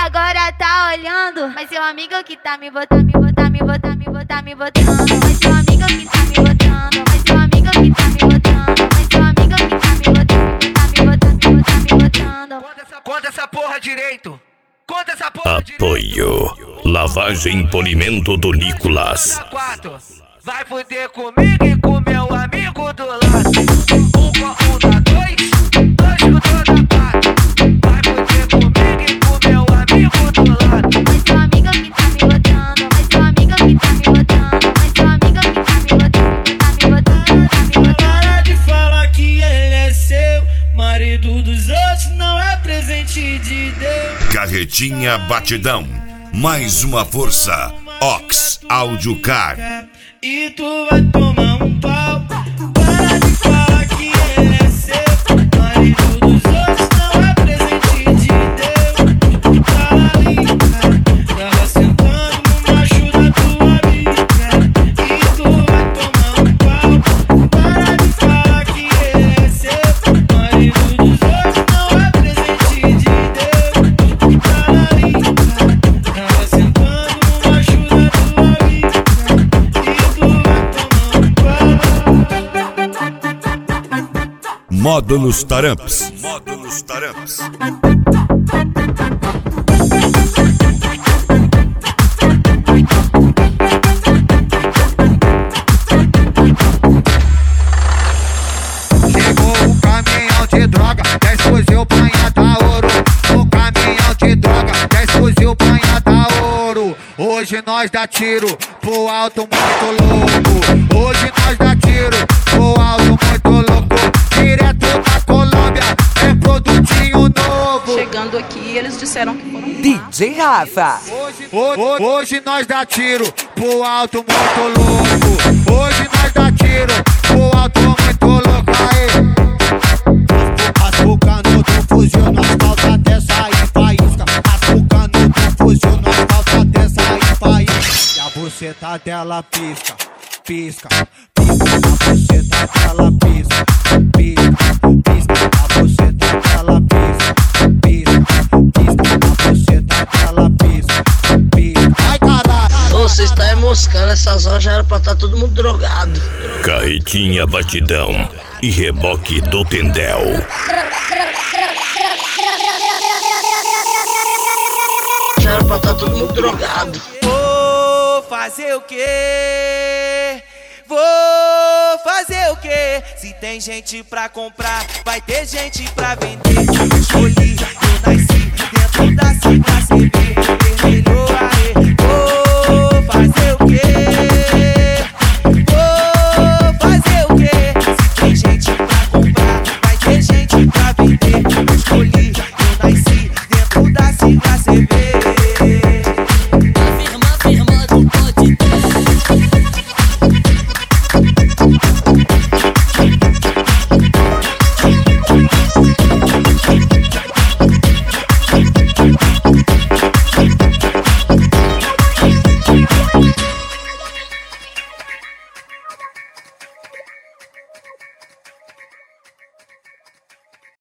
agora tá olhando. Mas seu amigo que tá me botando, me botando, me botando, me botando, me botando. Mas seu amigo que tá me botando, mas seu amigo que tá me botando, mas seu amigo que tá me botando, me botando, me botando, me botando. Conta essa porra direito. Conta essa porra direito. Apoio Lavagem e Polimento do Nicolas. Vai foder comigo e com meu amigo do lado. Um com um dá dois, dois com toda quatro. Vai foder comigo e com meu amigo do lado. Mas seu amigo que tá me botando, mas seu amigo que tá me botando, mas seu amigo que tá me botando, tá me botando, tá me botando. Para de falar que ele é seu, marido dos outros não é presente de Deus. Carretinha Batidão, mais uma força. Ox Audiocar. E tu vai tomar um pau. Para de falar que ele é seu, marido dos outros não é presente de Deus. Tá ali, tava sentando no macho da tua amiga. E tu vai tomar um pau. Para de falar que ele é seu, marido dos outros não é presente de Deus. Tá ali, tava sentando no macho da tua amiga. Módulos Taramps. Módulos Taramps. Chegou o caminhão de droga, 10 fuzil panha da ouro. O caminhão de droga, 10 fuzil panha da ouro. Hoje nós dá tiro pro alto muito louco. Hoje nós dá tiro pro alto muito louco. Direto da Colômbia, é produtinho novo. Chegando aqui, eles disseram que foram DJ Rafa. Hoje nós dá tiro pro alto muito louco. Hoje nós dá tiro pro alto muito louco. Açucando do fuzil, nós falta até sair faísca. Açucando do fuzil, nós falta até sair faísca. E a buceta dela pisca, pisca, pisca. A buceta dela pisca, pisca, pisca. A buceta dela pisca, pisca, pisca. A buceta dela pisca, pisca. Ai caralho! Ô, cê está moscando, essas horas já era pra estar todo mundo drogado. Carretinha Batidão e Reboque do Tendel. Já era pra estar todo mundo drogado. Vou fazer o quê? Vou fazer o quê? Se tem gente pra comprar, vai ter gente pra vender. Escolhi